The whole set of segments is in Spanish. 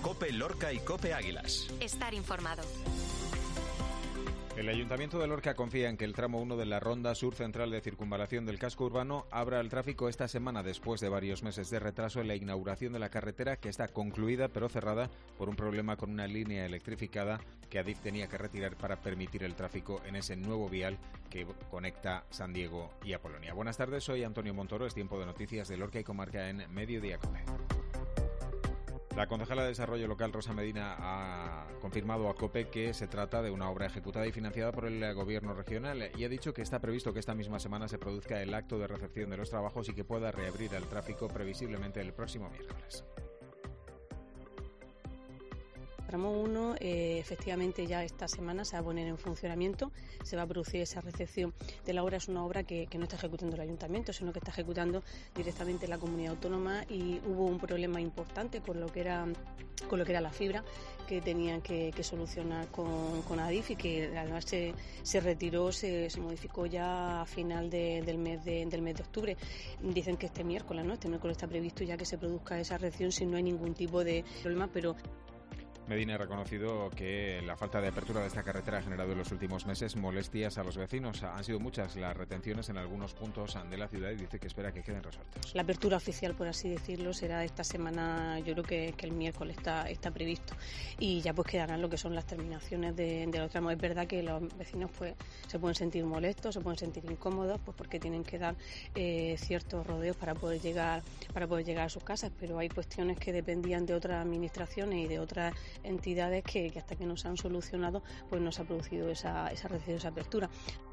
COPE Lorca y COPE Águilas. Estar informado. El Ayuntamiento de Lorca confía en que el tramo 1 de la ronda sur central de circunvalación del casco urbano abra al tráfico esta semana después de varios meses de retraso en la inauguración de la carretera, que está concluida pero cerrada por un problema con una línea electrificada que Adif tenía que retirar para permitir el tráfico en ese nuevo vial que conecta San Diego y Apolonia. Buenas tardes, soy Antonio Montoro, es tiempo de noticias de Lorca y comarca en Mediodía Cope. La concejala de Desarrollo Local, Rosa Medina, ha confirmado a COPE que se trata de una obra ejecutada y financiada por el Gobierno regional y ha dicho que está previsto que esta misma semana se produzca el acto de recepción de los trabajos y que pueda reabrir el tráfico previsiblemente el próximo miércoles. Tramo 1, efectivamente ya esta semana se va a poner en funcionamiento, se va a producir esa recepción de la obra. Es una obra que no está ejecutando el Ayuntamiento, sino que está ejecutando directamente la Comunidad Autónoma, y hubo un problema importante con lo que era la fibra que tenían que solucionar con Adif, y que además se retiró, se modificó ya a final del mes de octubre. Dicen que este miércoles está previsto ya que se produzca esa recepción si no hay ningún tipo de problema, pero Medina ha reconocido que la falta de apertura de esta carretera ha generado en los últimos meses molestias a los vecinos. Han sido muchas las retenciones en algunos puntos de la ciudad y dice que espera que queden resueltos. La apertura oficial, por así decirlo, será esta semana. Yo creo que el miércoles está previsto, y ya pues quedarán lo que son las terminaciones de los tramos. Es verdad que los vecinos pues se pueden sentir molestos, se pueden sentir incómodos, pues porque tienen que dar ciertos rodeos para poder llegar a sus casas, pero hay cuestiones que dependían de otras administraciones y de otras entidades que hasta que no se han solucionado pues no se ha producido esa apertura.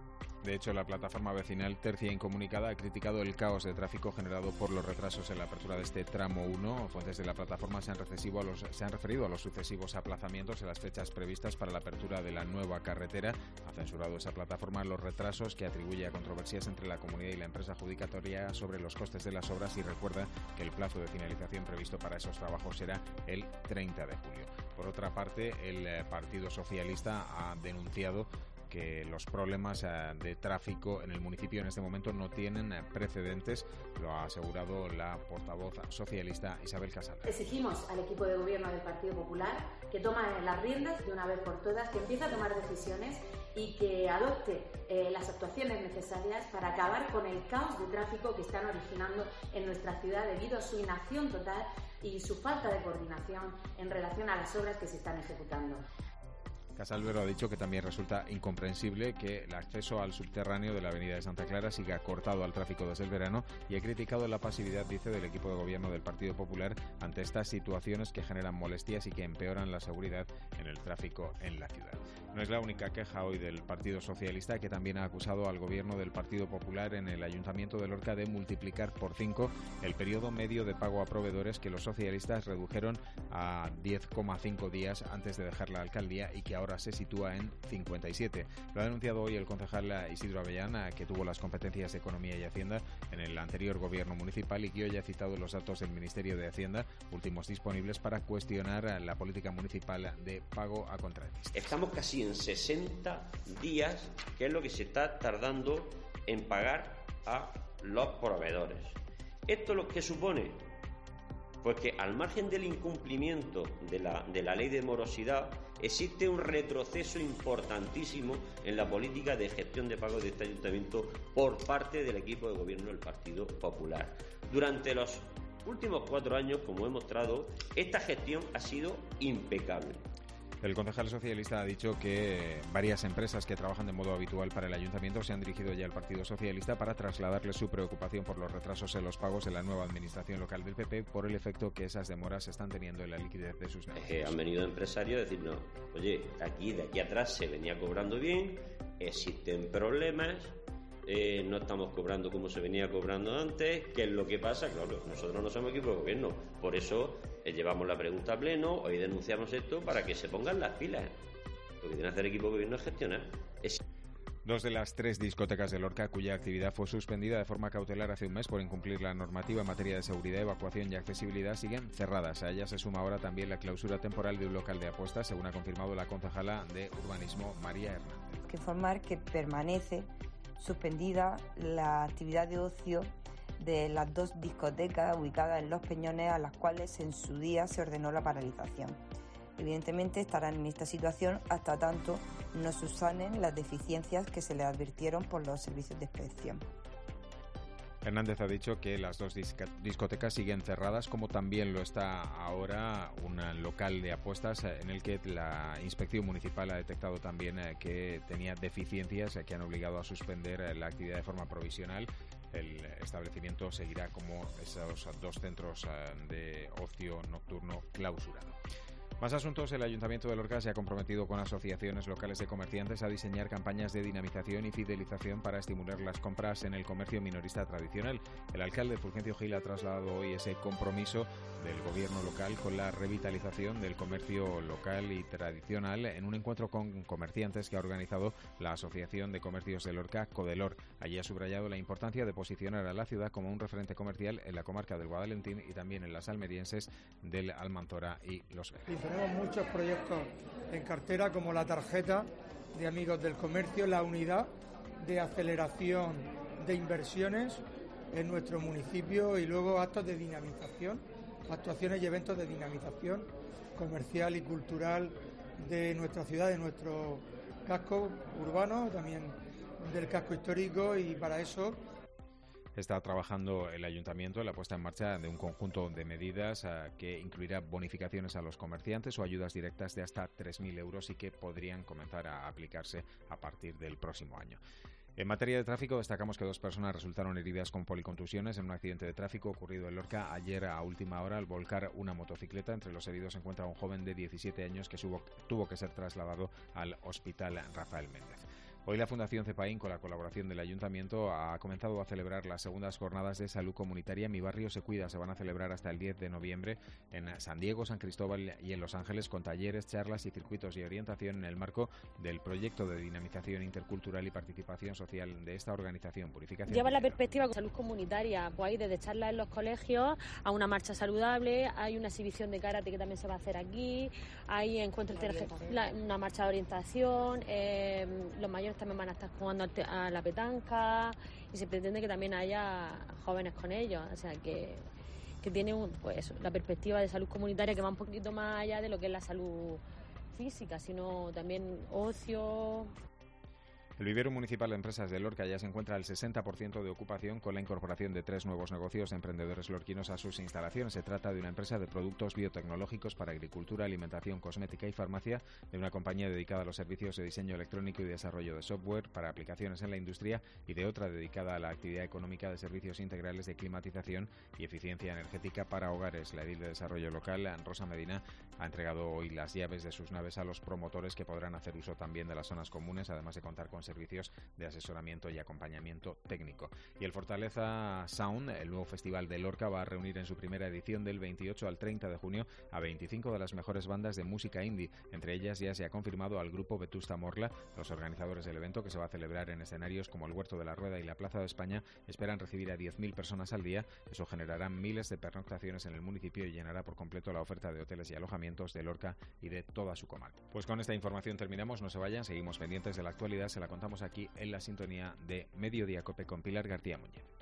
De hecho, la plataforma vecinal Tercia Incomunicada ha criticado el caos de tráfico generado por los retrasos en la apertura de este tramo 1. Fuentes de la plataforma se han referido a los sucesivos aplazamientos en las fechas previstas para la apertura de la nueva carretera. Ha censurado esa plataforma los retrasos que atribuye a controversias entre la comunidad y la empresa adjudicataria sobre los costes de las obras, y recuerda que el plazo de finalización previsto para esos trabajos será el 30 de julio. Por otra parte, el Partido Socialista ha denunciado que los problemas de tráfico en el municipio en este momento no tienen precedentes, lo ha asegurado la portavoz socialista Isabel Casal. Exigimos al equipo de gobierno del Partido Popular que tome las riendas de una vez por todas, que empiece a tomar decisiones y que adopte las actuaciones necesarias para acabar con el caos de tráfico que están originando en nuestra ciudad debido a su inacción total y su falta de coordinación en relación a las obras que se están ejecutando. Casalvero ha dicho que también resulta incomprensible que el acceso al subterráneo de la avenida de Santa Clara siga cortado al tráfico desde el verano, y ha criticado la pasividad, dice, del equipo de gobierno del Partido Popular ante estas situaciones que generan molestias y que empeoran la seguridad en el tráfico en la ciudad. No es la única queja hoy del Partido Socialista, que también ha acusado al gobierno del Partido Popular en el Ayuntamiento de Lorca de multiplicar por 5 el periodo medio de pago a proveedores, que los socialistas redujeron a 10,5 días antes de dejar la alcaldía y que ahora se sitúa en 57. Lo ha denunciado hoy el concejal Isidro Avellán, que tuvo las competencias de Economía y Hacienda en el anterior gobierno municipal y que hoy ha citado los datos del Ministerio de Hacienda, últimos disponibles, para cuestionar la política municipal de pago a contratistas. Estamos casi en 60 días, que es lo que se está tardando en pagar a los proveedores. ¿Esto lo que supone? Pues que al margen del incumplimiento de la ley de morosidad, existe un retroceso importantísimo en la política de gestión de pagos de este ayuntamiento por parte del equipo de gobierno del Partido Popular. Durante los últimos 4 años, como he mostrado, esta gestión ha sido impecable. El concejal socialista ha dicho que varias empresas que trabajan de modo habitual para el ayuntamiento se han dirigido ya al Partido Socialista para trasladarle su preocupación por los retrasos en los pagos de la nueva administración local del PP por el efecto que esas demoras están teniendo en la liquidez de sus negocios. Han venido empresarios a decirnos, oye, de aquí atrás se venía cobrando bien, existen problemas, no estamos cobrando como se venía cobrando antes. ¿Qué es lo que pasa? Claro, nosotros no somos equipo de gobierno, por eso llevamos la pregunta a pleno, hoy denunciamos esto para que se pongan las pilas. Lo que tiene que hacer el equipo de gobierno es gestionar. 2 de las 3 discotecas de Lorca, cuya actividad fue suspendida de forma cautelar hace un mes por incumplir la normativa en materia de seguridad, evacuación y accesibilidad, siguen cerradas. A ellas se suma ahora también la clausura temporal de un local de apuestas, según ha confirmado la concejala de Urbanismo, María Hernández. Hay que informar que permanece suspendida la actividad de ocio de las 2 discotecas ubicadas en Los Peñones, a las cuales en su día se ordenó la paralización. Evidentemente estarán en esta situación hasta tanto no subsanen las deficiencias que se les advirtieron por los servicios de inspección. Hernández ha dicho que las 2 discotecas siguen cerradas, como también lo está ahora un local de apuestas en el que la inspección municipal ha detectado también que tenía deficiencias que han obligado a suspender la actividad de forma provisional. El establecimiento seguirá como esos 2 centros de ocio nocturno clausurados. Más asuntos. El Ayuntamiento de Lorca se ha comprometido con asociaciones locales de comerciantes a diseñar campañas de dinamización y fidelización para estimular las compras en el comercio minorista tradicional. El alcalde Fulgencio Gil ha trasladado hoy ese compromiso del gobierno local con la revitalización del comercio local y tradicional en un encuentro con comerciantes que ha organizado la Asociación de Comercios de Lorca, Codelor. Allí ha subrayado la importancia de posicionar a la ciudad como un referente comercial en la comarca del Guadalentín y también en las almerienses del Almanzora y Los Vegas. Tenemos muchos proyectos en cartera, como la tarjeta de Amigos del Comercio, la unidad de aceleración de inversiones en nuestro municipio y luego actos de dinamización, actuaciones y eventos de dinamización comercial y cultural de nuestra ciudad, de nuestro casco urbano, también del casco histórico, y para eso está trabajando el Ayuntamiento en la puesta en marcha de un conjunto de medidas que incluirá bonificaciones a los comerciantes o ayudas directas de hasta 3.000 euros y que podrían comenzar a aplicarse a partir del próximo año. En materia de tráfico, destacamos que 2 personas resultaron heridas con policontusiones en un accidente de tráfico ocurrido en Lorca ayer a última hora al volcar una motocicleta. Entre los heridos se encuentra un joven de 17 años que tuvo que ser trasladado al Hospital Rafael Méndez. Hoy la Fundación CEPAIN, con la colaboración del Ayuntamiento, ha comenzado a celebrar las segundas jornadas de salud comunitaria Mi Barrio se Cuida. Se van a celebrar hasta el 10 de noviembre en San Diego, San Cristóbal y en Los Ángeles, con talleres, charlas y circuitos de orientación en el marco del proyecto de dinamización intercultural y participación social de esta organización. Purificación. Lleva la perspectiva de salud comunitaria, pues hay desde charlas en los colegios a una marcha saludable, hay una exhibición de karate que también se va a hacer aquí, hay encuentros, una marcha de orientación, los mayores también van a estar jugando a la petanca y se pretende que también haya jóvenes con ellos, o sea que tiene la perspectiva de salud comunitaria que va un poquito más allá de lo que es la salud física, sino también ocio. El vivero municipal de empresas de Lorca ya se encuentra al 60% de ocupación con la incorporación de 3 nuevos negocios de emprendedores lorquinos a sus instalaciones. Se trata de una empresa de productos biotecnológicos para agricultura, alimentación, cosmética y farmacia, de una compañía dedicada a los servicios de diseño electrónico y desarrollo de software para aplicaciones en la industria y de otra dedicada a la actividad económica de servicios integrales de climatización y eficiencia energética para hogares. La edil de Desarrollo Local, Rosa Medina, ha entregado hoy las llaves de sus naves a los promotores que podrán hacer uso también de las zonas comunes, además de contar con servicios de asesoramiento y acompañamiento técnico. Y el Fortaleza Sound, el nuevo festival de Lorca, va a reunir en su primera edición del 28 al 30 de junio a 25 de las mejores bandas de música indie. Entre ellas ya se ha confirmado al grupo Vetusta Morla. Los organizadores del evento, que se va a celebrar en escenarios como el Huerto de la Rueda y la Plaza de España, esperan recibir a 10.000 personas al día. Eso generará miles de pernoctaciones en el municipio y llenará por completo la oferta de hoteles y alojamientos de Lorca y de toda su comarca. Pues con esta información terminamos, no se vayan, seguimos pendientes de la actualidad, se la contamos aquí en la sintonía de Mediodía Cope con Pilar García Muñez.